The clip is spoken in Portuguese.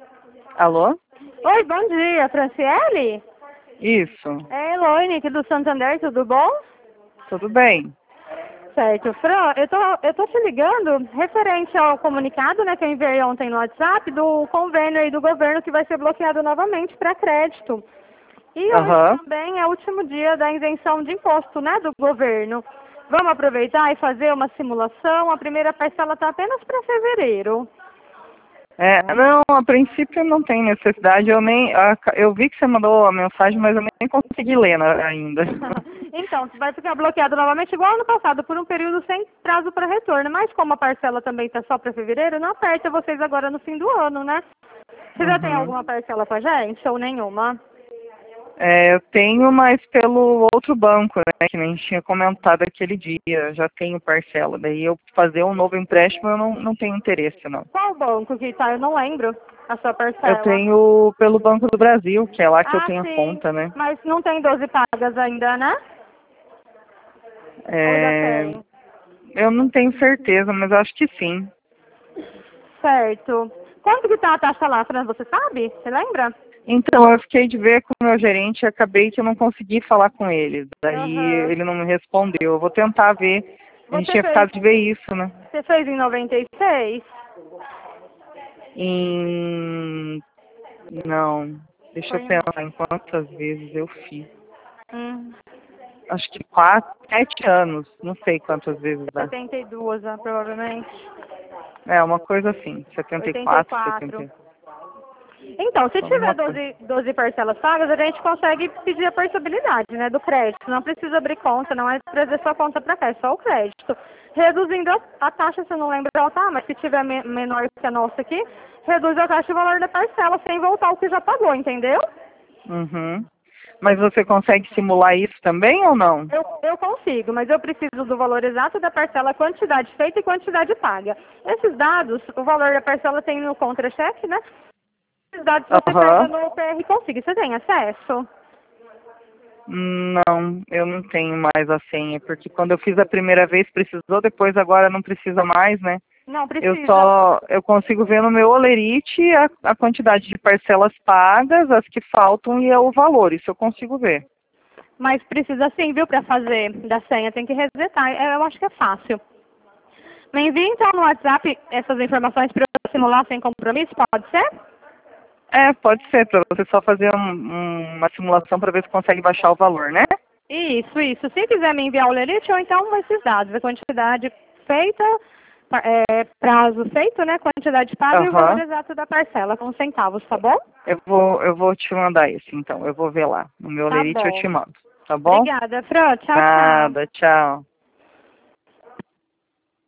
Alô? Oi, bom dia, Franciele? Isso. É Eloine aqui do Santander, tudo bom? Tudo bem. Certo, Fran, eu tô te ligando referente ao comunicado, né, que eu enviei ontem no WhatsApp do convênio aí do governo que vai ser bloqueado novamente para crédito. E hoje Aham. também é o último dia da isenção de imposto, né, do governo. Vamos aproveitar e fazer uma simulação. A primeira parcela está apenas para fevereiro. Não, a princípio não tem necessidade. Eu vi que você mandou a mensagem, mas eu nem consegui ler ainda. Então, vai ficar bloqueado novamente, igual ano passado, por um período sem prazo para retorno. Mas como a parcela também está só para fevereiro, não aperta vocês agora no fim do ano, né? Você já tem Uhum. alguma parcela com a gente ou nenhuma? Eu tenho, mas pelo outro banco, né, que nem tinha comentado aquele dia. Já tenho parcela. Daí eu fazer um novo empréstimo eu não tenho interesse, não. Qual banco que tá? Eu não lembro a sua Eu parcela. tenho pelo Banco do Brasil, que é lá que eu Ah, tenho sim. conta, né? Mas não tem 12 pagas ainda, né? Ou já É, tem? eu não tenho certeza, mas acho que sim. Certo. Quanto que tá a taxa lá, Fran? Você sabe? Você lembra? Então, eu fiquei de ver com o meu gerente e acabei que eu não consegui falar com ele. Daí Aham. ele não me respondeu. Eu vou tentar ver. A gente Você tinha fez, ficado de ver isso, né? você fez em 96? Em... Não. Deixa eu Foi em... pensar em quantas vezes eu fiz. Hum, Acho que 4, 7 anos. Não sei quantas vezes dá. 72, né, provavelmente. É, uma coisa assim. 74, 84. 70. Então, se tiver Alguma coisa. 12 parcelas pagas, a gente consegue pedir a parcelabilidade, né, do crédito. Não precisa abrir conta, não é trazer sua conta para cá, é só o crédito. Reduzindo a taxa, se eu não lembro qual tá, mas se tiver menor que a nossa aqui, reduz a taxa e o valor da parcela sem voltar ao que já pagou, entendeu? Uhum. Mas você consegue simular isso também ou não? Eu consigo, mas eu preciso do valor exato da parcela, quantidade feita e quantidade paga. Esses dados, o valor da parcela tem no contra-cheque, né? Esses dados você pega Aham. no PR Consigo. Você tem acesso? Não, eu não tenho mais a senha, porque quando eu fiz a primeira vez precisou, depois agora não precisa mais, né? Não precisa. Eu consigo ver no meu Olerite a quantidade de parcelas pagas, as que faltam e o valor, isso eu consigo ver. Mas precisa sim, viu, para fazer da senha. Tem que resetar. Eu acho que é fácil. Me envie então no WhatsApp essas informações para eu simular sem compromisso, pode ser? Pode ser, para você só fazer uma simulação para ver se consegue baixar o valor, né? Isso, isso. Se quiser me enviar o lerite ou então esses dados, a quantidade feita, prazo feito, né? Quantidade paga e o valor Aham. exato da parcela, com centavos, tá bom? Eu vou te mandar esse, então. Eu vou ver lá. No meu Tá Olerite eu bom. te mando. Tá bom? Obrigada, Fran. Tchau, tchau. Nada, tchau.